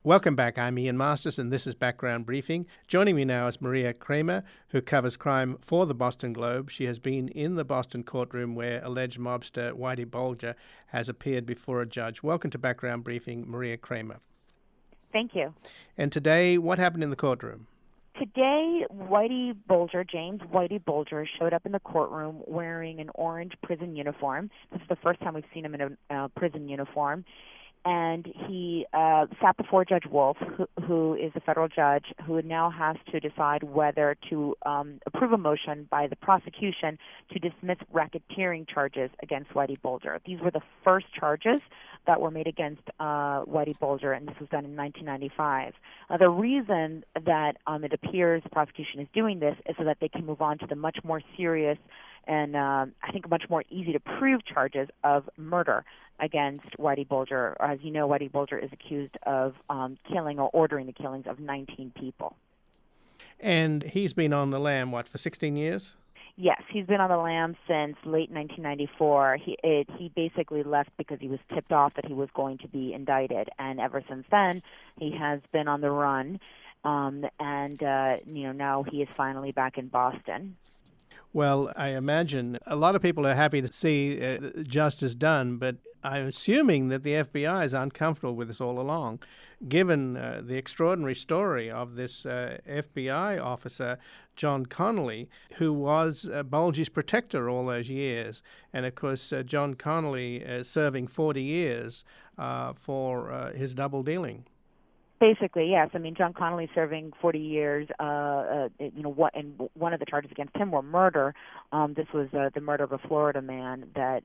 Welcome back. I'm Ian Masters, and this is Background Briefing. Joining me now is Maria Kramer, who covers crime for the Boston Globe. She has been in the Boston courtroom where alleged mobster Whitey Bulger has appeared before a judge. Welcome to Background Briefing, Maria Kramer. Thank you. And today, what happened in the courtroom? Today, James Whitey Bulger, showed up in the courtroom wearing an orange prison uniform. This is the first time we've seen him in a prison uniform. And he sat before Judge Wolf, who is a federal judge, who now has to decide whether to approve a motion by the prosecution to dismiss racketeering charges against Whitey Bulger. These were the first charges that were made against Whitey Bulger, and this was done in 1995. The reason that it appears the prosecution is doing this is so that they can move on to the much more serious and I think much more easy to prove charges of murder against Whitey Bulger. As you know, Whitey Bulger is accused of killing or ordering the killings of 19 people. And he's been on the lam, for 16 years? Yes, he's been on the lam since late 1994. He basically left because he was tipped off that he was going to be indicted, and ever since then, he has been on the run. Now he is finally back in Boston. Well, I imagine a lot of people are happy to see justice done, but I'm assuming that the FBI is uncomfortable with this all along, given the extraordinary story of this FBI officer, John Connolly, who was Bulger's protector all those years. And, of course, John Connolly serving 40 years for his double dealing. Basically, yes. I mean, John Connolly serving 40 years. And one of the charges against him were murder. This was the murder of a Florida man that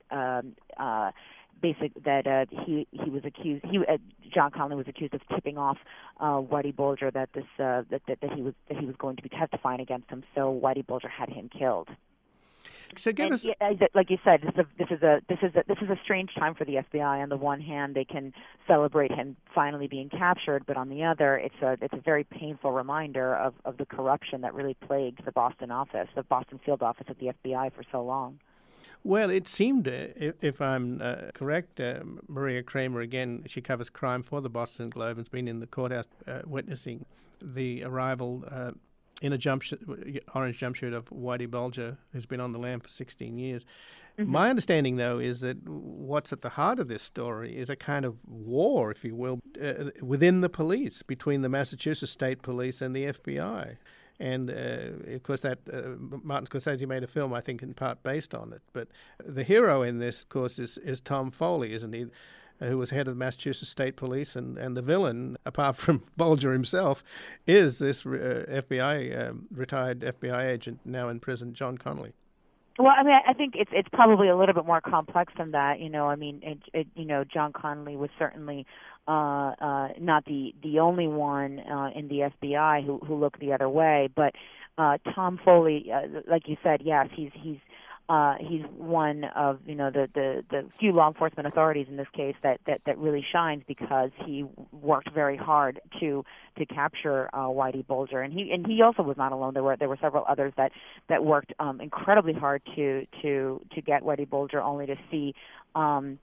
he was accused. John Connolly was accused of tipping off Whitey Bulger that he was going to be testifying against him. So Whitey Bulger had him killed. So like you said, this is a strange time for the FBI. On the one hand, they can celebrate him finally being captured, but on the other, it's a very painful reminder of the corruption that really plagued the Boston field office of the FBI for so long. Well, it seemed, if I'm correct, Maria Kramer, again, she covers crime for the Boston Globe and has been in the courthouse witnessing the arrival in a orange jumpsuit of Whitey Bulger, who's been on the lam for 16 years. Mm-hmm. My understanding, though, is that what's at the heart of this story is a kind of war, if you will, within the police, between the Massachusetts State Police and the FBI. And, of course, that Martin Scorsese made a film, I think, in part based on it. But the hero in this, of course, is Tom Foley, isn't he? Who was head of the Massachusetts State Police, and the villain, apart from Bulger himself, is this retired FBI agent now in prison, John Connolly. Well, I mean, I think it's probably a little bit more complex than that. John Connolly was certainly not the only one in the FBI who looked the other way, but Tom Foley, like you said, yes, he's one of the few law enforcement authorities in this case that really shines because he worked very hard to capture Whitey Bulger, and he also was not alone. There were several others that worked incredibly hard to get Whitey Bulger, only to see him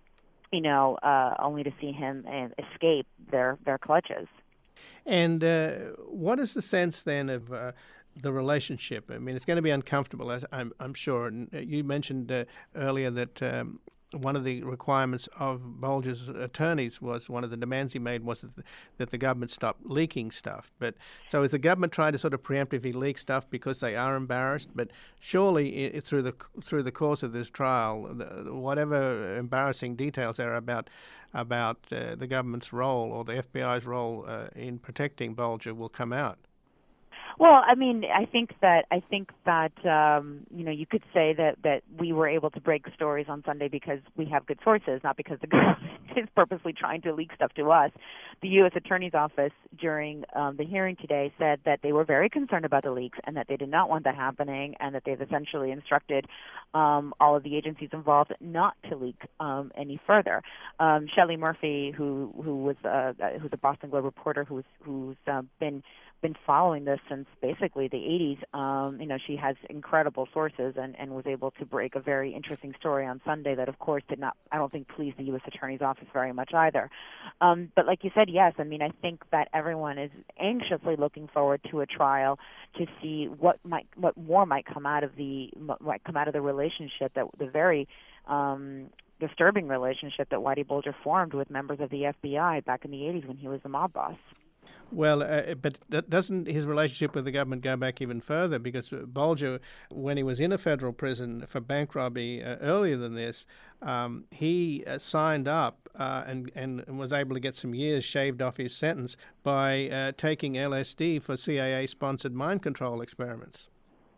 escape their clutches. And what is the sense then of the relationship? I mean, it's going to be uncomfortable, as I'm sure. And you mentioned earlier that one of the requirements of Bulger's attorneys was, one of the demands he made was that the government stop leaking stuff. But so is the government trying to sort of preemptively leak stuff because they are embarrassed? But surely through the course of this trial, whatever embarrassing details there are about the government's role or the FBI's role in protecting Bulger will come out. Well, I mean, I think that you could say that we were able to break stories on Sunday because we have good sources, not because the government is purposely trying to leak stuff to us. The U.S. Attorney's Office during the hearing today said that they were very concerned about the leaks and that they did not want that happening, and that they've essentially instructed all of the agencies involved not to leak any further. Shelley Murphy, who's a Boston Globe reporter who's been following this since basically the 80s. She has incredible sources and was able to break a very interesting story on Sunday that, of course, did not, I don't think, please the U.S. Attorney's Office very much either. But like you said, yes, I mean, I think that everyone is anxiously looking forward to a trial to see what more might come out of the relationship, that the very disturbing relationship that Whitey Bulger formed with members of the FBI back in the 80s when he was the mob boss. Well, but doesn't his relationship with the government go back even further? Because Bulger, when he was in a federal prison for bank robbery earlier than this, he signed up and was able to get some years shaved off his sentence by taking LSD for CIA-sponsored mind control experiments.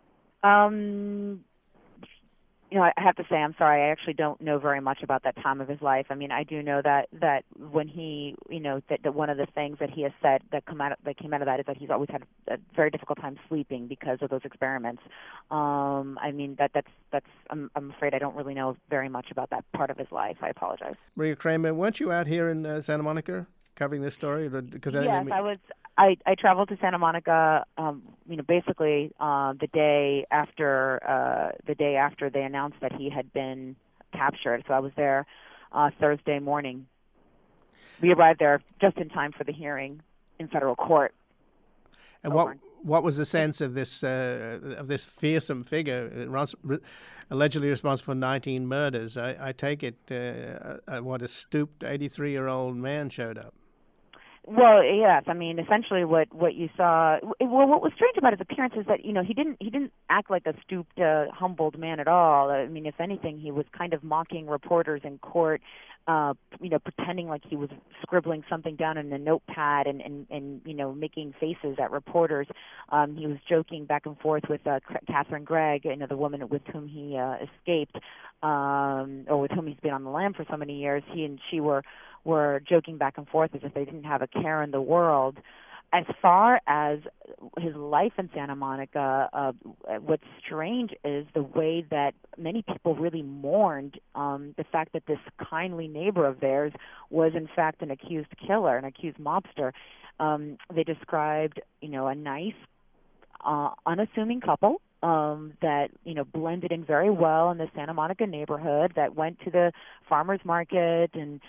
I have to say, I'm sorry, I actually don't know very much about that time of his life. I mean, I do know that when he, that one of the things that he has said that came out of that is that he's always had a very difficult time sleeping because of those experiments. I mean, that's I'm afraid I don't really know very much about that part of his life. I apologize. Maria Kramer, weren't you out here in Santa Monica covering this story? Because yes, I was. I traveled to Santa Monica, basically the day after they announced that he had been captured. So I was there Thursday morning. We arrived there just in time for the hearing in federal court. And what was the sense of this fearsome figure, allegedly responsible for 19 murders? I take it a stooped 83-year-old man showed up. Well, yes. I mean, essentially, what you saw. Well, what was strange about his appearance is that he didn't act like a stooped, humbled man at all. I mean, if anything, he was kind of mocking reporters in court, pretending like he was scribbling something down in a notepad and making faces at reporters. He was joking back and forth with Catherine Gregg, the woman with whom he escaped, or with whom he's been on the lam for so many years. He and she were joking back and forth as if they didn't have a care in the world. As far as his life in Santa Monica, what's strange is the way that many people really mourned the fact that this kindly neighbor of theirs was in fact an accused killer, an accused mobster. They described, a nice, unassuming couple that blended in very well in the Santa Monica neighborhood, that went to the farmers market and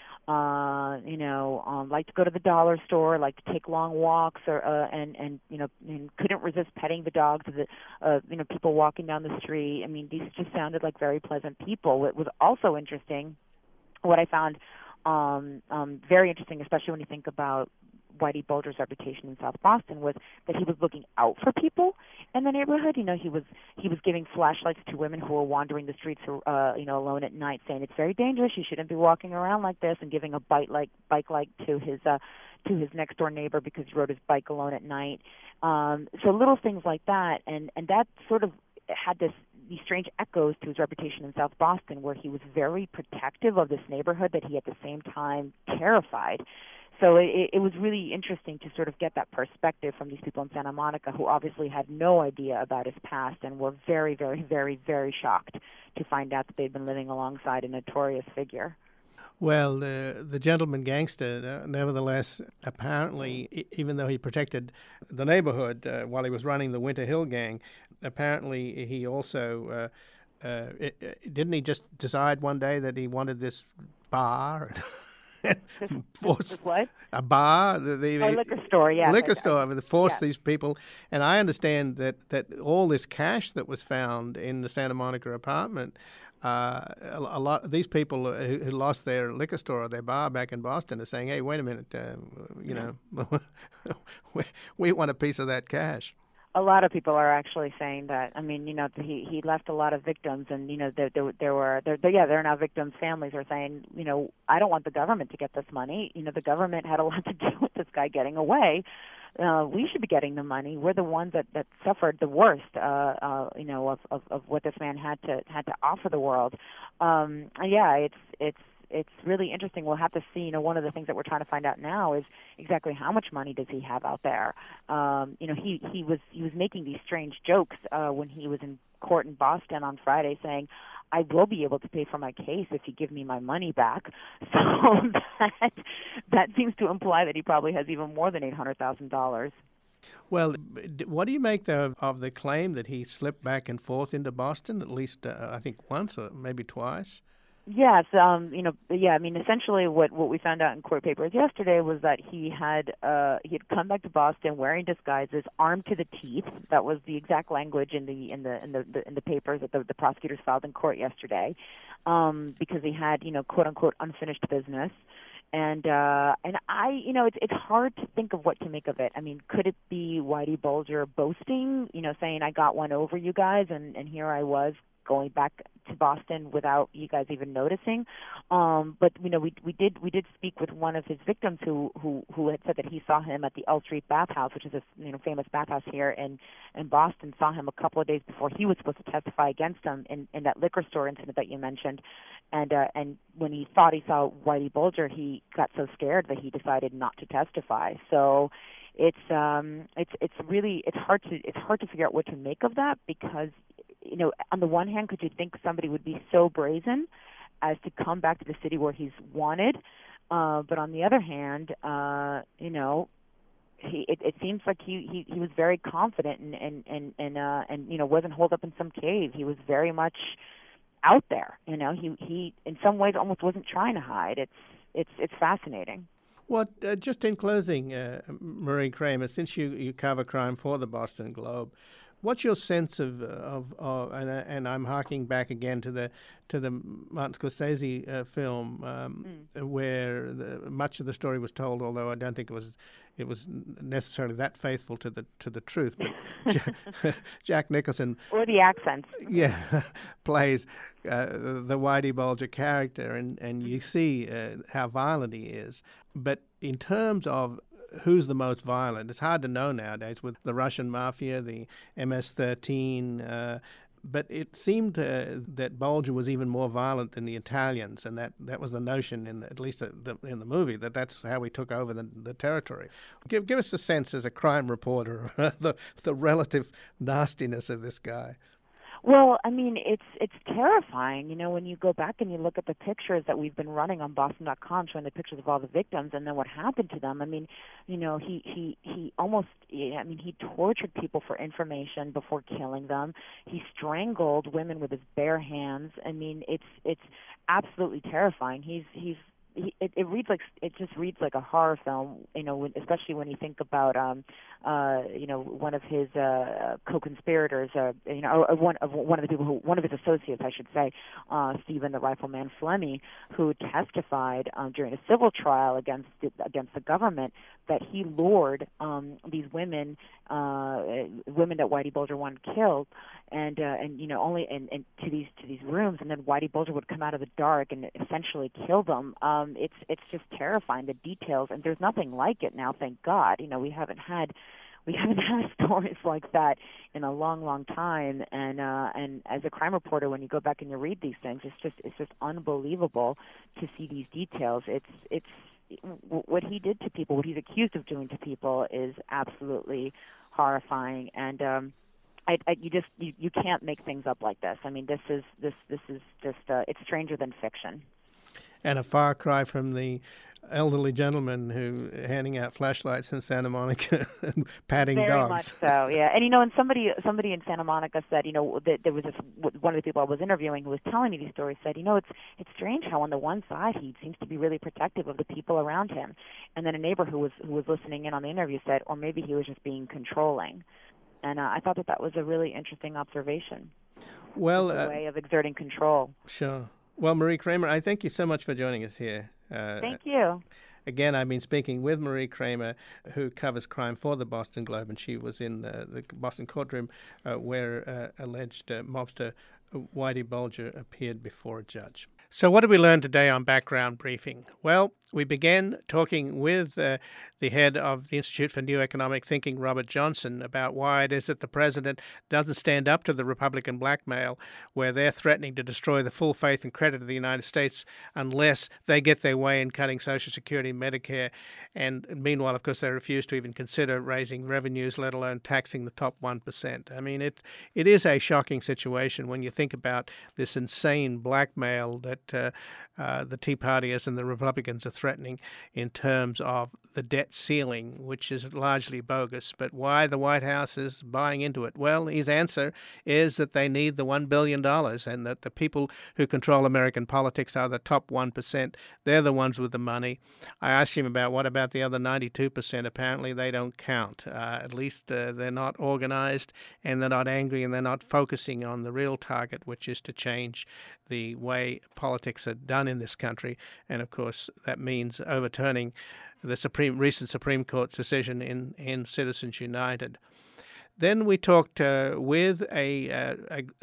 liked to go to the dollar store, liked to take long walks, or and couldn't resist petting the dogs of the people walking down the street. I mean, these just sounded like very pleasant people. What was also interesting, what I found very interesting, especially when you think about Whitey Bulger's reputation in South Boston, was that he was looking out for people in the neighborhood. He was giving flashlights to women who were wandering the streets, alone at night, saying it's very dangerous. You shouldn't be walking around like this, and giving a bike light to his next door neighbor because he rode his bike alone at night. So little things like that, and that sort of had these strange echoes to his reputation in South Boston, where he was very protective of this neighborhood that he at the same time terrified. So it was really interesting to sort of get that perspective from these people in Santa Monica who obviously had no idea about his past and were very, very, very, very shocked to find out that they'd been living alongside a notorious figure. Well, the gentleman gangster, nevertheless, apparently, even though he protected the neighborhood while he was running the Winter Hill Gang, apparently he also, didn't he just decide one day that he wanted this bar? What? A bar, the liquor store, yeah. Liquor store. Forced these people, and I understand that all this cash that was found in the Santa Monica apartment, a lot of these people who lost their liquor store or their bar back in Boston are saying, "Hey, wait a minute, we want a piece of that cash." A lot of people are actually saying that. I mean, he left a lot of victims, and they're now victims' families are saying, I don't want the government to get this money. The government had a lot to do with this guy getting away. We should be getting the money. We're the ones that suffered the worst, of what this man had to offer the world. It's really interesting. We'll have to see. One of the things that we're trying to find out now is exactly how much money does he have out there. He was making these strange jokes when he was in court in Boston on Friday, saying, "I will be able to pay for my case if you give me my money back." So that seems to imply that he probably has even more than $800,000. Well, what do you make, though, of the claim that he slipped back and forth into Boston, at least, I think, once or maybe twice? Yes, I mean, essentially, what we found out in court papers yesterday was that he had come back to Boston wearing disguises, armed to the teeth. That was the exact language in the papers that the prosecutors filed in court yesterday, because he had, quote unquote, unfinished business. And it's hard to think of what to make of it. I mean, could it be Whitey Bulger boasting, saying I got one over you guys, and here I was going back to Boston without you guys even noticing? But we did speak with one of his victims who had said that he saw him at the L Street Bathhouse, which is a famous bathhouse here in Boston. Saw him a couple of days before he was supposed to testify against him in that liquor store incident that you mentioned. And when he thought he saw Whitey Bulger, he got so scared that he decided not to testify. So it's hard to figure out what to make of that, because on the one hand, could you think somebody would be so brazen as to come back to the city where he's wanted? But on the other hand, it seems like he was very confident and wasn't holed up in some cave. He was very much out there. He in some ways almost wasn't trying to hide. It's fascinating. Well, just in closing, Marie Kramer, since you cover crime for the Boston Globe, what's your sense of and I'm harking back again to the Martin Scorsese film where much of the story was told, although I don't think it was necessarily that faithful to the truth. But Jack Nicholson, or the accents, plays the Whitey Bulger character, and you see how violent he is. But in terms of who's the most violent, it's hard to know nowadays with the Russian mafia, the MS-13. But it seemed that Bulger was even more violent than the Italians, and that was the notion, at least in the movie, that's how we took over the territory. Give us a sense as a crime reporter the relative nastiness of this guy. Well, I mean, it's terrifying, when you go back and you look at the pictures that we've been running on Boston.com, showing the pictures of all the victims and then what happened to them. I mean, he almost, he tortured people for information before killing them. He strangled women with his bare hands. I mean, it's absolutely terrifying. It just reads like a horror film, especially when you think about one of his co-conspirators, one of his associates, I should say, Stephen the Rifleman Fleming, who testified during a civil trial against the government that he lured these women that Whitey Bulger wanted killed, and only to these rooms, and then Whitey Bulger would come out of the dark and essentially kill them. It's just terrifying, the details, and there's nothing like it now, thank God. We haven't had stories like that in a long, long time. And as a crime reporter, when you go back and you read these things, it's just unbelievable to see these details. It's what he did to people, what he's accused of doing to people, is absolutely horrifying. And you can't make things up like this. I mean, this is just it's stranger than fiction. And a far cry from the elderly gentleman who handing out flashlights in Santa Monica and patting dogs. Very much so, yeah. And and somebody in Santa Monica said, that there was one of the people I was interviewing who was telling me these stories said, it's strange how on the one side he seems to be really protective of the people around him, and then a neighbor who was listening in on the interview said, or maybe he was just being controlling. And I thought that was a really interesting observation. Well, a way of exerting control. Sure. Well, Marie Kramer, I thank you so much for joining us here. Thank you. Again, I've been speaking with Marie Kramer, who covers crime for the Boston Globe, and she was in the Boston courtroom where alleged mobster Whitey Bulger appeared before a judge. So what did we learn today on Background Briefing? Well, we began talking with the head of the Institute for New Economic Thinking, Robert Johnson, about why it is that the president doesn't stand up to the Republican blackmail, where they're threatening to destroy the full faith and credit of the United States unless they get their way in cutting Social Security and Medicare. And meanwhile, of course, they refuse to even consider raising revenues, let alone taxing the top 1%. I mean, it is a shocking situation when you think about this insane blackmail that the Tea Partiers and the Republicans are threatening in terms of the debt ceiling, which is largely bogus. But why the White House is buying into it? Well, his answer is that they need the $1 billion and that the people who control American politics are the top 1%. They're the ones with the money. I asked him about what about the other 92%. Apparently they don't count. At least they're not organized and they're not angry and they're not focusing on the real target, which is to change the way politics are done in this country. And of course, that means overturning the recent Supreme Court decision in Citizens United. Then we talked with a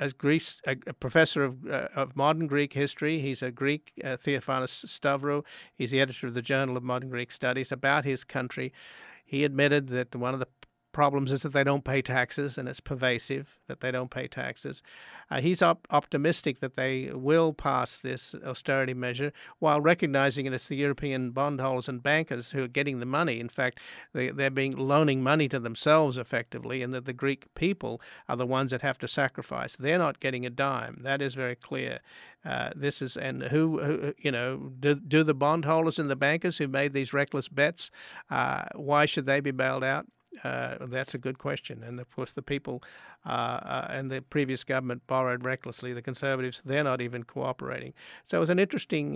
professor of modern Greek history. He's a Greek, Theophanis Stavro. He's the editor of the Journal of Modern Greek Studies, about his country. He admitted that one of the problems is that they don't pay taxes, and it's pervasive that they don't pay taxes. He's optimistic that they will pass this austerity measure, while recognizing it's the European bondholders and bankers who are getting the money. In fact, they're loaning money to themselves effectively, and that the Greek people are the ones that have to sacrifice. They're not getting a dime. That is very clear. This is, and who do the bondholders and the bankers who made these reckless bets, why should they be bailed out? That's a good question. And of course, the people and the previous government borrowed recklessly. The Conservatives, they're not even cooperating. So it was an interesting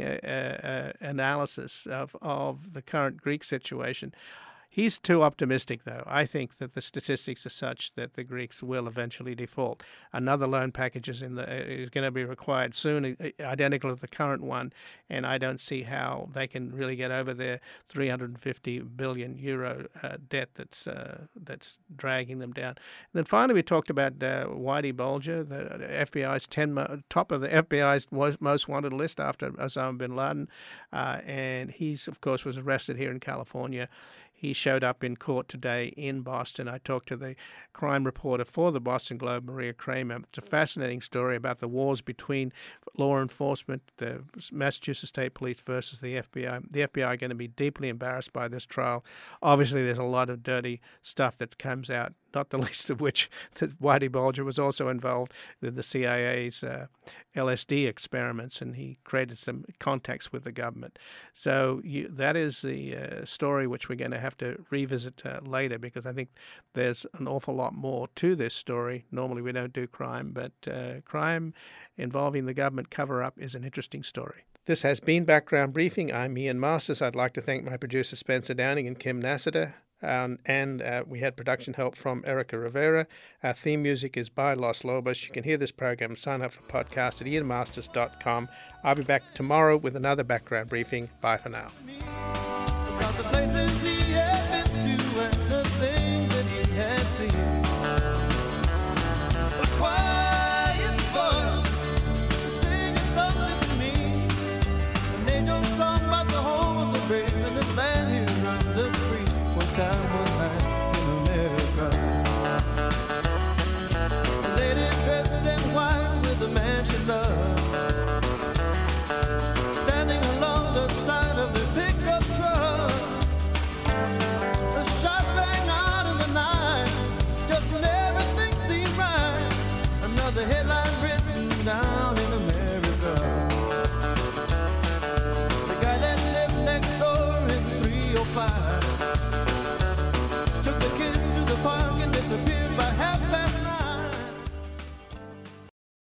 analysis of the current Greek situation. He's too optimistic, though. I think that the statistics are such that the Greeks will eventually default. Another loan package is going to be required soon, identical to the current one, and I don't see how they can really get over their 350 billion euro debt that's dragging them down. And then finally, we talked about Whitey Bulger, the FBI's top of the FBI's most wanted list after Osama bin Laden, and he's, of course, was arrested here in California. He showed up in court today in Boston. I talked to the crime reporter for the Boston Globe, Maria Kramer. It's a fascinating story about the wars between law enforcement, the Massachusetts State Police versus the FBI. The FBI are going to be deeply embarrassed by this trial. Obviously, there's a lot of dirty stuff that comes out, not the least of which that Whitey Bulger was also involved in the CIA's LSD experiments, and he created some contacts with the government. So that is the story which we're going to have to revisit later, because I think there's an awful lot more to this story. Normally we don't do crime, but crime involving the government cover-up is an interesting story. This has been Background Briefing. I'm Ian Masters. I'd like to thank my producer Spencer Downing and Kim Nassiter. And we had production help from Erica Rivera. Our theme music is by Los Lobos. You can hear this program, sign up for podcast at ianmasters.com. I'll be back tomorrow with another Background Briefing. Bye for now.